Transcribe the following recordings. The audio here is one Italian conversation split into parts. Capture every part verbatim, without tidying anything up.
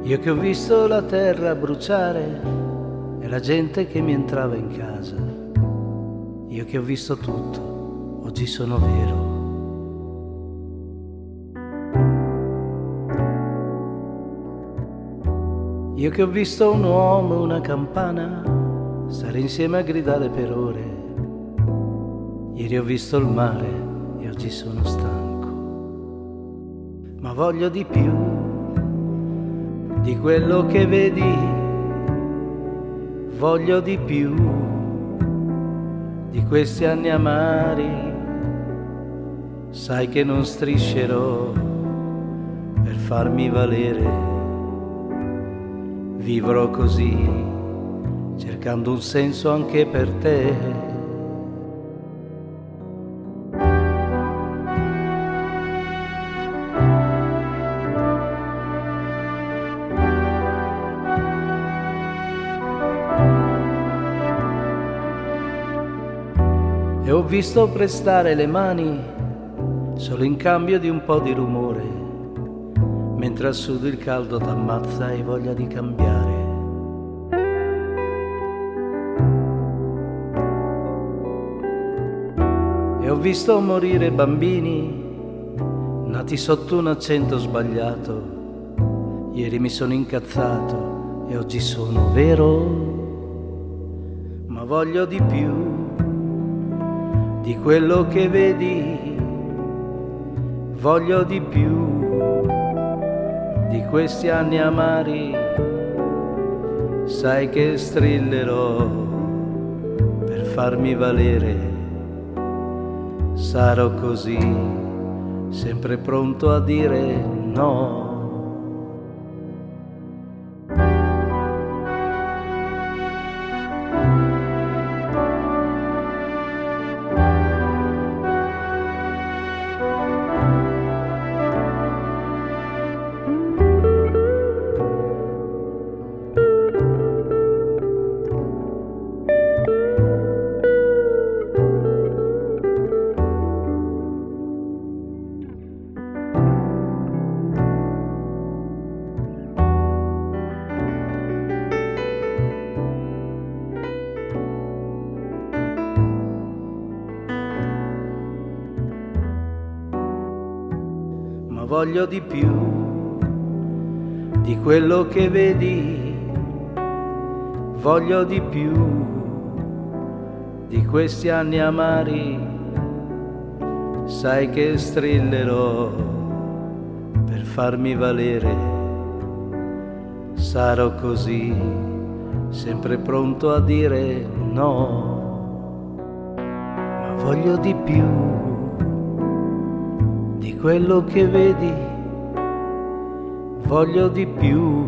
Io che ho visto la terra bruciare e la gente che mi entrava in casa. Io che ho visto tutto, oggi sono vero. Io che ho visto un uomo e una campana stare insieme a gridare per ore. Ieri ho visto il mare e oggi sono stanco. Ma voglio di più di quello che vedi. Voglio di più di questi anni amari. Sai che non striscerò per farmi valere. Vivrò così, cercando un senso anche per te. E ho visto prestare le mani solo in cambio di un po' di rumore, mentre al sud il caldo t'ammazza e hai voglia di cambiare. E ho visto morire bambini nati sotto un accento sbagliato. Ieri mi sono incazzato e oggi sono vero. Ma voglio di più di quello che vedi. Voglio di più di questi anni amari. Sai che strillerò per farmi valere. Sarò così, sempre pronto a dire no. Voglio di più di quello che vedi. Voglio di più di questi anni amari. Sai che strillerò per farmi valere. Sarò così, sempre pronto a dire no. Ma voglio di più di quello che vedi. Voglio di più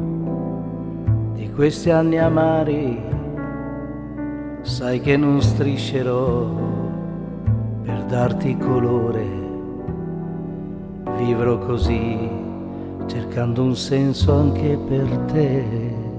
di questi anni amari. Sai che non striscerò per darti colore. Vivrò così, cercando un senso anche per te.